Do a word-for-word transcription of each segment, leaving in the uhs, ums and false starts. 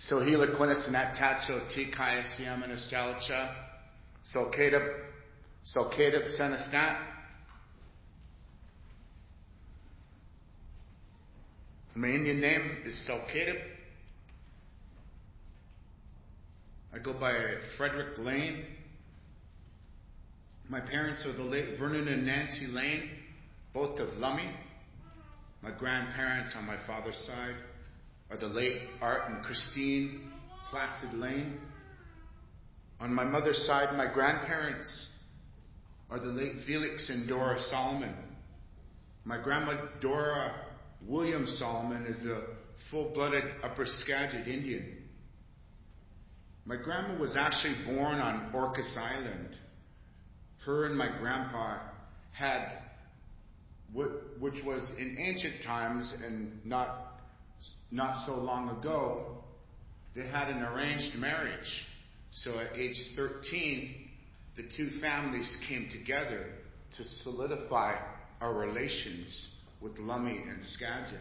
So hila quinasanat tacho ti kaya siamana stalcha. So kadab, so kadab sanasnat. My Indian name is Salkadab. I go by Frederick Lane. My parents are the late Vernon and Nancy Lane, both of Lummi. My grandparents on my father's side are the late Art and Christine Placid Lane. On my mother's side, my grandparents are the late Felix and Dora Solomon. My grandma Dora William Solomon is a full-blooded Upper Skagit Indian. My grandma was actually born on Orcas Island. Her and my grandpa had, which was in ancient times and not, not so long ago, they had an arranged marriage. So at age thirteen, the two families came together to solidify our relations with Lummi and Skagit.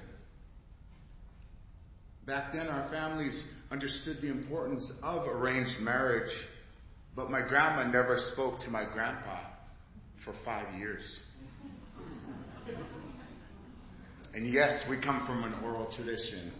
Back then, our families understood the importance of arranged marriage, but my grandma never spoke to my grandpa for five years. And yes, we come from an oral tradition.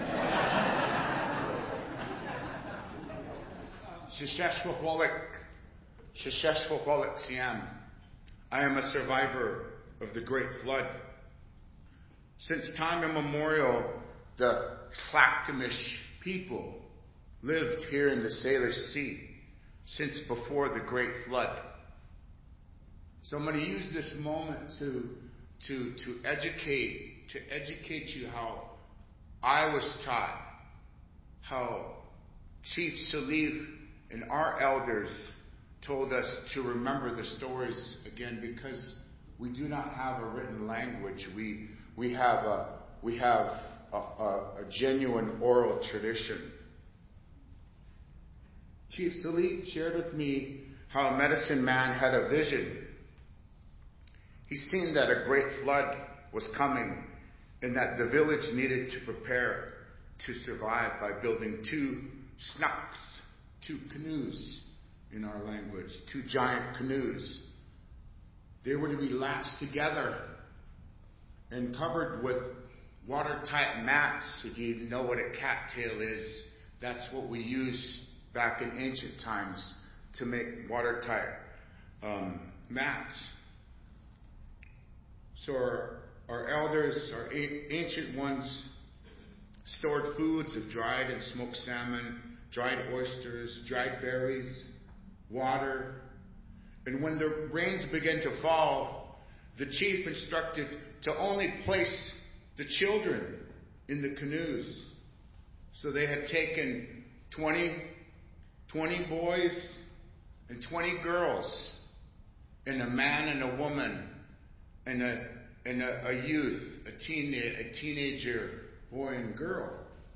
Shesheshwaholik, Shesheshwaholik Siam. I am a survivor of the Great Flood. Since time immemorial, the Clactamish people lived here in the Salish Sea since before the Great Flood. So I'm going to use this moment to, to, to educate, to educate you how I was taught, how Chief Salif and our elders told us to remember the stories again, because we do not have a written language. We we have a we have a, a, a genuine oral tradition. Chief Salif shared with me how a medicine man had a vision. He seen that a great flood was coming and that the village needed to prepare to survive by building two snacks, two canoes in our language, two giant canoes. They were to be latched together and covered with watertight mats. If you know what a cattail is, that's what we used back in ancient times to make watertight um, mats. So our, our elders, our a- ancient ones, stored foods of dried and smoked salmon, dried oysters, dried berries, water. And when the rains began to fall, the chief instructed to only place the children in the canoes. So they had taken twenty, twenty boys and twenty girls, and a man and a woman, and a, and a, a youth, a, teen, a teenager boy and girl.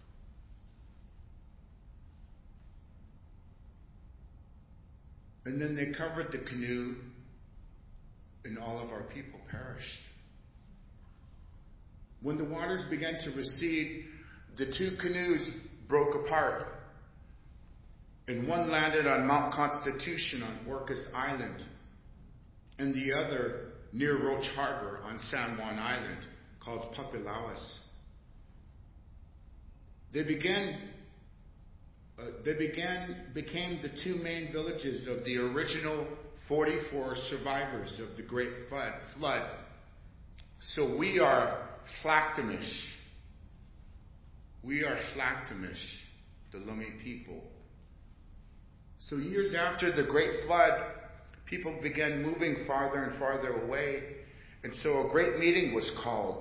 And then they covered the canoe, and all of our people perished. When the waters began to recede, the two canoes broke apart, and one landed on Mount Constitution on Orcas Island, and the other near Roach Harbor on San Juan Island, called Papilawas. They began Uh, they began became the two main villages of the original forty-four survivors of the Great Flood. flood. So we are Clactamish. We are Clactamish, the Lummi people. So years after the Great Flood, people began moving farther and farther away, and so a great meeting was called.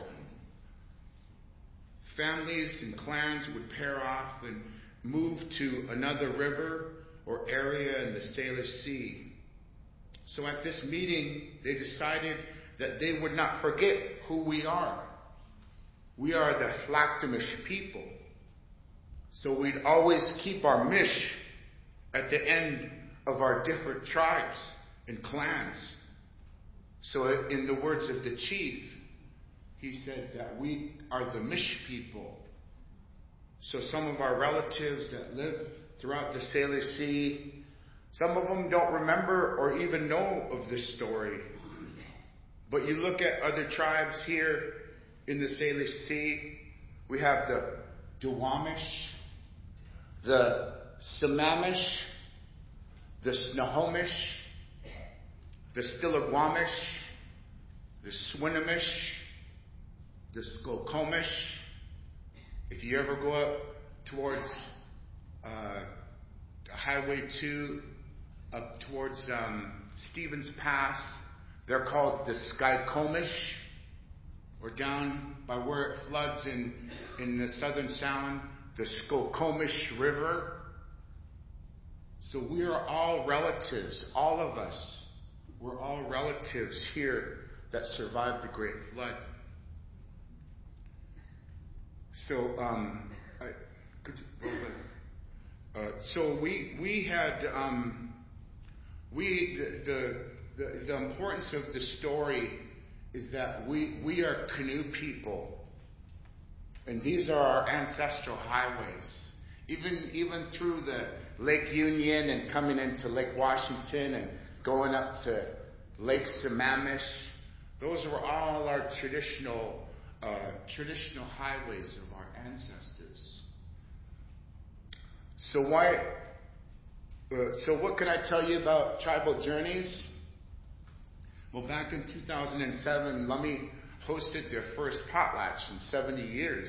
Families and clans would pair off and move to another river or area in the Salish Sea. So at this meeting, they decided that they would not forget who we are. We are the Clactamish people. So we'd always keep our mish at the end of our different tribes and clans. So in the words of the chief, he said that we are the Mish people. So some of our relatives that live throughout the Salish Sea, some of them don't remember or even know of this story. But you look at other tribes here in the Salish Sea, we have the Duwamish, the Sammamish, the Snohomish, the Stillaguamish, the Swinomish, the Skokomish. If you ever go up towards uh, Highway two, up towards um, Stevens Pass, they're called the Skykomish. Or down by where it floods in, in the Southern Sound, the Skokomish River. So we are all relatives, all of us. We're all relatives here that survived the Great Flood. So, um, I, could you roll that? Uh, so we we had um, we the, the the the importance of the story is that we we are canoe people, and these are our ancestral highways. Even even through the Lake Union and coming into Lake Washington and going up to Lake Sammamish, those were all our traditional uh, traditional highways of our ancestors. So why? Uh, so what can I tell you about Tribal Journeys? Well, back in two thousand seven, Lummi hosted their first potlatch in seventy years.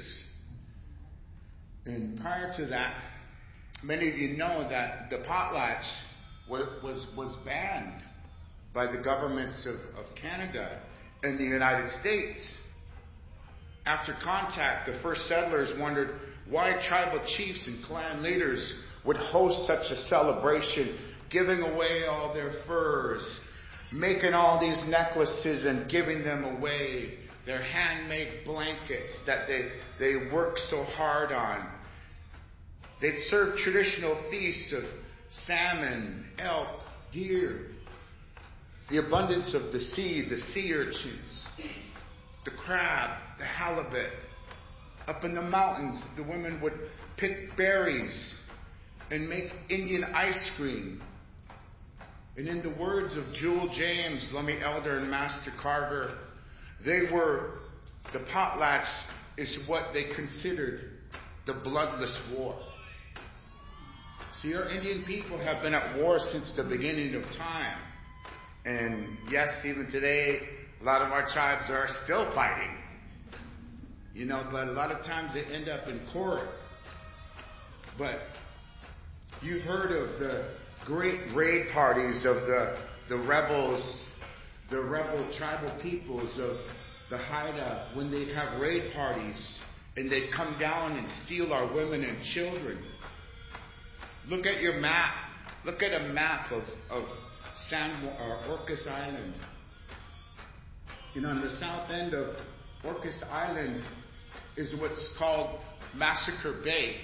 And prior to that, many of you know that the potlatch was, was, was banned by the governments of, of Canada and the United States. After contact, the first settlers wondered why tribal chiefs and clan leaders would host such a celebration, giving away all their furs, making all these necklaces and giving them away, their handmade blankets that they, they worked so hard on. They'd serve traditional feasts of salmon, elk, deer, the abundance of the sea, the sea urchins, the crab, the halibut. Up in the mountains, the women would pick berries and make Indian ice cream. And in the words of Jewel James, Lummi elder and master carver, they were, the potlatch is what they considered the bloodless war. See, our Indian people have been at war since the beginning of time. And yes, even today, a lot of our tribes are still fighting. You know, but a lot of times they end up in court. But you've heard of the great raid parties of the, the rebels, the rebel tribal peoples of the Haida, when they'd have raid parties and they'd come down and steal our women and children. Look at your map. Look at a map of, of San or Orcas Island. And on the south end of Orcas Island is what's called Massacre Bay.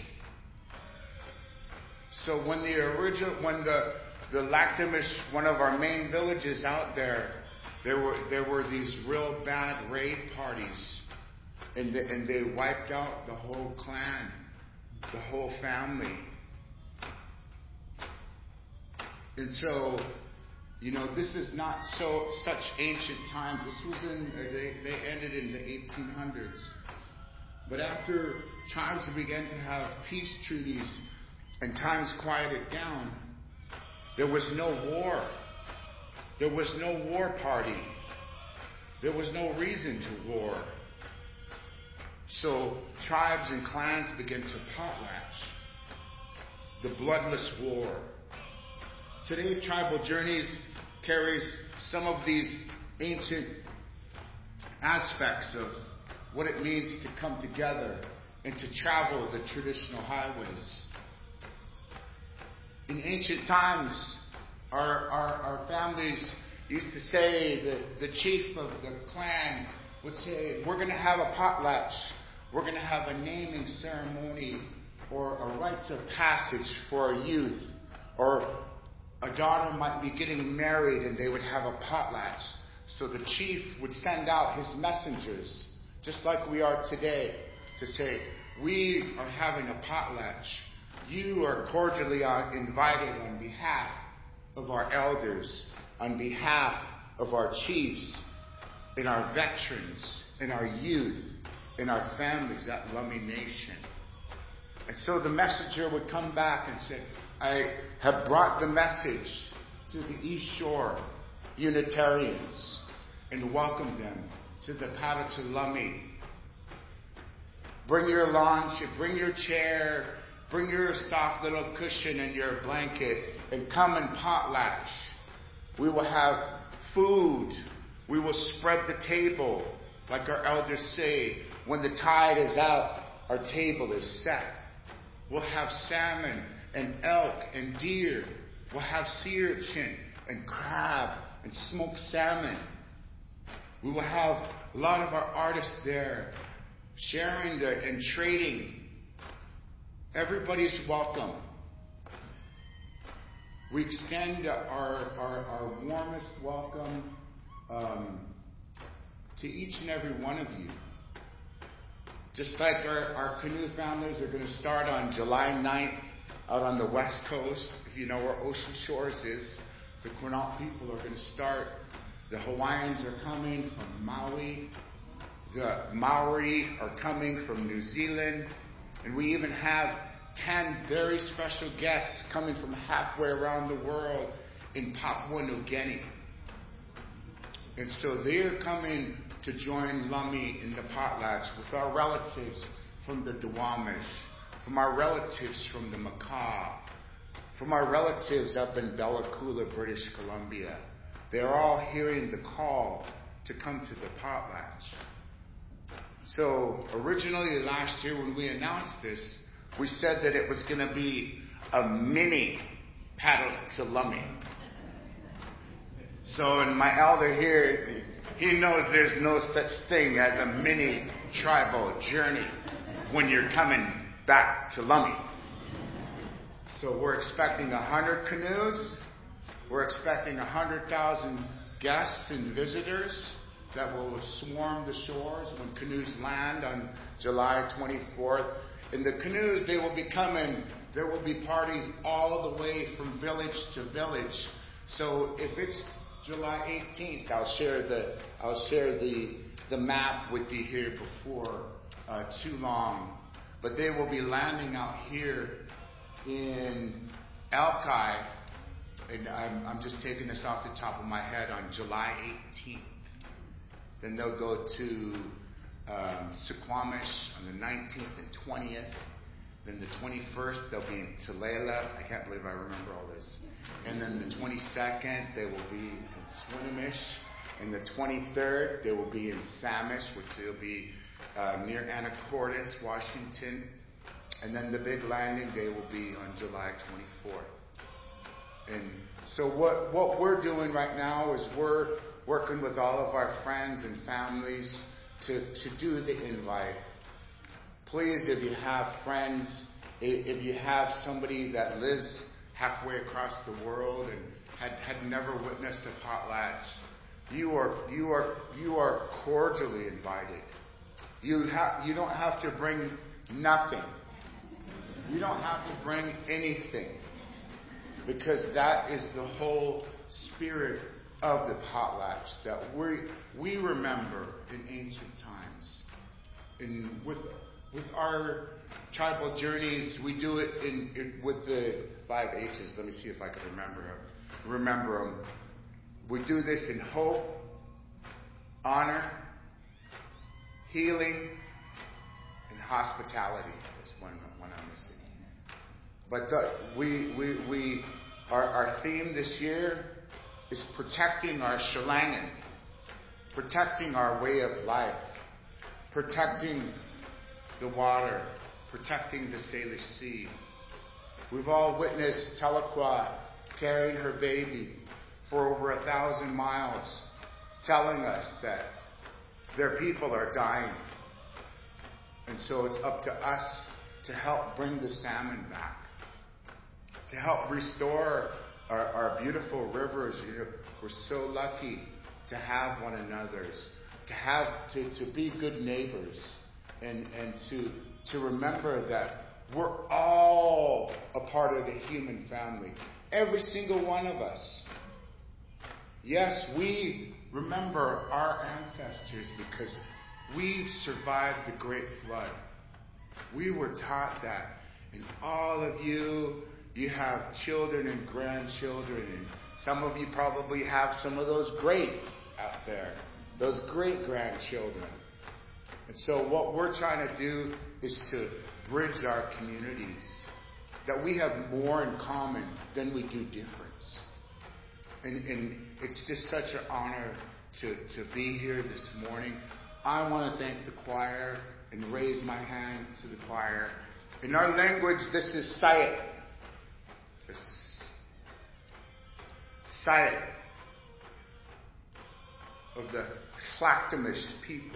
So when the original, when the the Lactamish, one of our main villages out there, there were there were these real bad raid parties, and the, and they wiped out the whole clan, the whole family. And so, you know, this is not so such ancient times. This was in they they ended in the eighteen hundreds. But after tribes began to have peace treaties and times quieted down, there was no war. There was no war party. There was no reason to war. So tribes and clans began to potlatch. The bloodless war. Today, Tribal Journeys carries some of these ancient aspects of what it means to come together and to travel the traditional highways. In ancient times, our, our, our families used to say, that the chief of the clan would say, we're going to have a potlatch, we're going to have a naming ceremony or a rites of passage for a youth, or a daughter might be getting married and they would have a potlatch. So the chief would send out his messengers, just like we are today, to say, we are having a potlatch. You are cordially invited on behalf of our elders, on behalf of our chiefs, and our veterans, and our youth, and our families at Lummi Nation. And so the messenger would come back and say, I have brought the message to the East Shore Unitarians and welcome them to the Pada Lummi. Bring your lunch, bring your chair, bring your soft little cushion and your blanket, and come and potlatch. We will have food. We will spread the table. Like our elders say, when the tide is out, our table is set. We'll have salmon and elk and deer. We'll have sea urchin and crab and smoked salmon. We will have a lot of our artists there sharing the, and trading. Everybody's welcome. We extend our, our, our warmest welcome um, to each and every one of you. Just like our, our canoe founders are going to start on July ninth out on the west coast. If you know where Ocean Shores is, the Quinault people are going to start. The Hawaiians are coming from Maui. The Maori are coming from New Zealand. And we even have ten very special guests coming from halfway around the world in Papua New Guinea. And so they're coming to join Lummi in the potlatch with our relatives from the Duwamish, from our relatives from the Makah, from our relatives up in Bella Coola, British Columbia. They're all hearing the call to come to the potlatch. So originally last year when we announced this, we said that it was going to be a mini paddle to Lummi. So, and my elder here, he knows there's no such thing as a mini tribal journey when you're coming back to Lummi. So we're expecting one hundred canoes. We're expecting one hundred thousand guests and visitors that will swarm the shores when canoes land on July twenty-fourth. In the canoes, they will be coming. There will be parties all the way from village to village. So if it's July eighteenth, I'll share the I'll share the the map with you here before uh, too long. But they will be landing out here in Alki, and I'm, I'm just taking this off the top of my head, on July eighteenth. Then they'll go to um, Suquamish on the nineteenth and twentieth. Then the twenty-first, they'll be in Tulela. I can't believe I remember all this. And then the twenty-second, they will be in Swinomish. And the twenty-third, they will be in Samish, which will be uh, near Anacortes, Washington. And then the big landing day will be on July twenty-fourth. And so what, what we're doing right now is we're working with all of our friends and families to, to do the invite. Please, if you have friends, if you have somebody that lives halfway across the world and had, had never witnessed a potlatch, you are you are you are cordially invited. You have you don't have to bring nothing. You don't have to bring anything, because that is the whole spirit of the potlatch that we we remember in ancient times. And with with our tribal journeys, we do it in, in with the five H's. Let me see if I can remember remember them. We do this in hope, honor, healing, and hospitality. There's one one I'm missing. But the, we we we our our theme this year is protecting our Shalangan, protecting our way of life, protecting the water, protecting the Salish Sea. We've all witnessed Tahlequah carrying her baby for over a thousand miles, telling us that their people are dying. And so it's up to us to help bring the salmon back, to help restore our, our beautiful rivers. You know, we're so lucky to have one another's, to have to, to be good neighbors, and, and to to remember that we're all a part of the human family. Every single one of us. Yes, we remember our ancestors because we survived the Great Flood. We were taught that. And all of you, you have children and grandchildren. And some of you probably have some of those greats out there. Those great-grandchildren. And so what we're trying to do is to bridge our communities. That we have more in common than we do difference. And, and it's just such an honor to, to be here this morning. I want to thank the choir and raise my hand to the choir. In our language, this is Sayat. This is Sayat of the Clackamas people.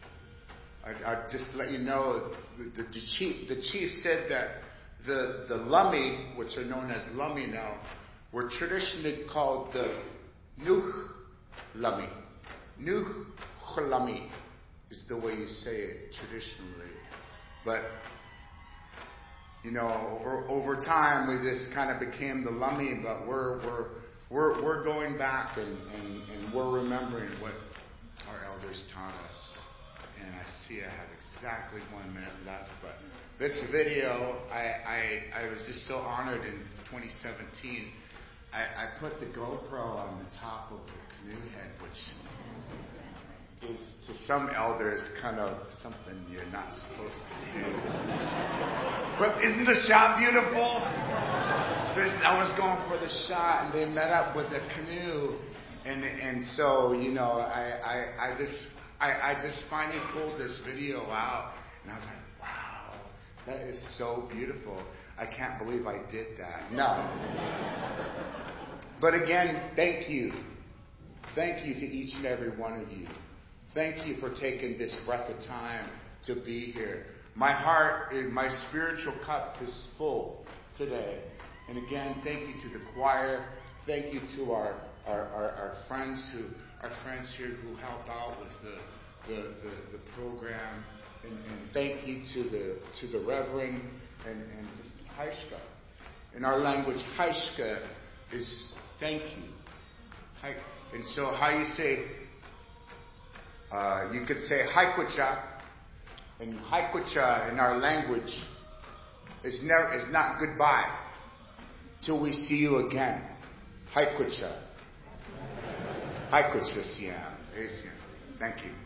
I, I just let you know, the, the, the chief the chief said that the, the Lummi, which are known as Lummi now, were traditionally called the Nuh Lummi. Nuh Lummi is the way you say it traditionally. But, you know, over over time we just kind of became the Lummi, but we're we're we're we're going back and, and, and we're remembering what our elders taught us. And I see I have exactly one minute left, but this video, I I, I was just so honored in twenty seventeen. I, I put the GoPro on the top of the canoe head, which is to some elders kind of something you're not supposed to do. But isn't the shot beautiful? This, I was going for the shot, and they met up with the canoe, and and so you know, I I, I just I, I just finally pulled this video out, and I was like, wow, that is so beautiful. I can't believe I did that. No. Just, but again, thank you. Thank you to each and every one of you. Thank you for taking this breath of time to be here. My heart, my spiritual cup is full today. And again, thank you to the choir. Thank you to our our, our, our friends who our friends here who help out with the the, the, the program. And, and thank you to the to the Reverend and, and Haishka. In our language, Haishka is thank you. And so how you say, uh, you could say Haikucha, and Haikucha in our language is never is not goodbye till we see you again. Haikucha. Haikucha, yeah. Thank you.